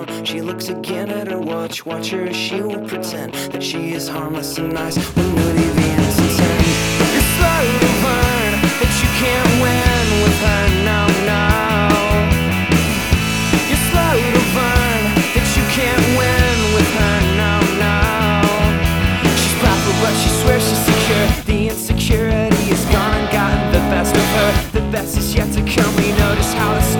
phone. She looks again at her watch. Watch her as she will pretend that she is harmless and nice when really the innocence ends. You're slow to learn that you can't win with her, no, no. You're slow to learn that you can't win with her, no, no. She's proper but she swears she's secure. The insecurity is gone and gotten the best of her. The best is yet to come. We notice how it's